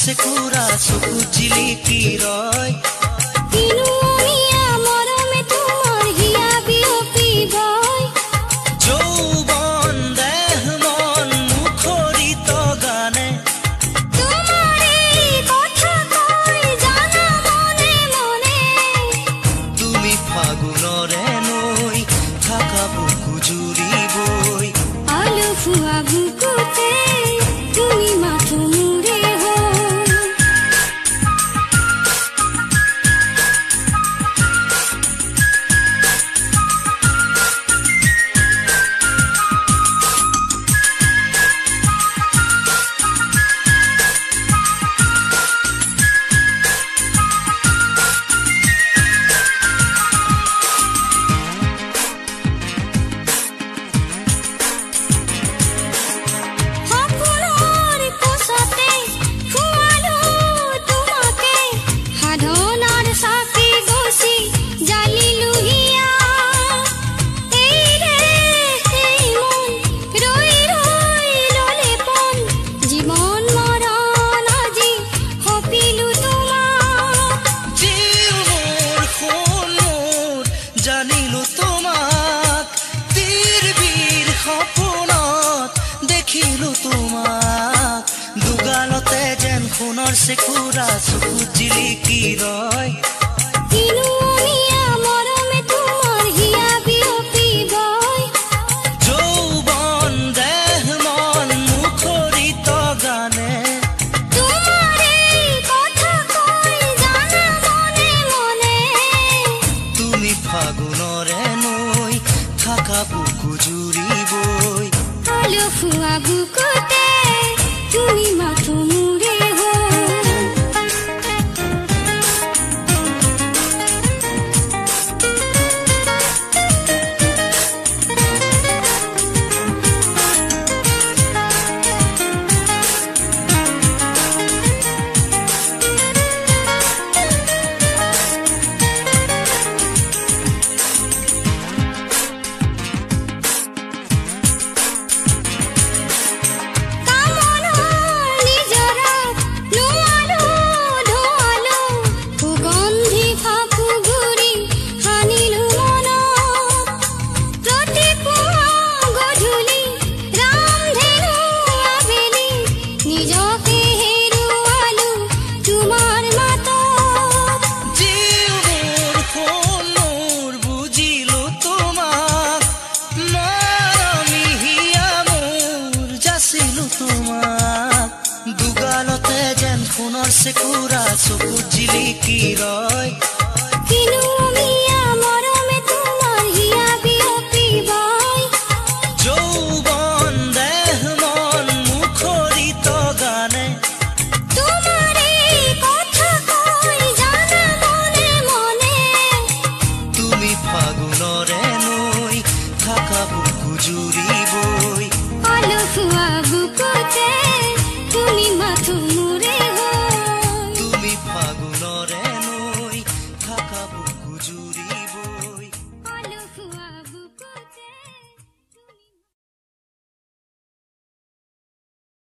চেকুৰা চকু জিলিকি ৰয় যৌৱন দেহ মন মুখৰিত গানে তুমি ফাগুনৰে নৈ থাকা বুকু জুৰিবই আলফুৱা বুকুতে তুমি মাথো মুৰে জানিলো তোমাক তীৰ বীৰ সপোনত দেখিলো তোমাক দুগালতে যেন সোণৰ চেকুৰা চকু জিলিকি ৰয় যৌৱন দেহ মন মুখৰিত গানে তুমি ফাগুনৰে নৈ থাকা বুকু জুৰিবই আলফুৱা বুকুতে তুমি মাথো মুৰে দুগালতে যেন সোণৰ চেকুৰা চকু জিলিকি ৰয় যৌৱন দেহ মন মুখৰিত গানে তুমি ফাগুনৰে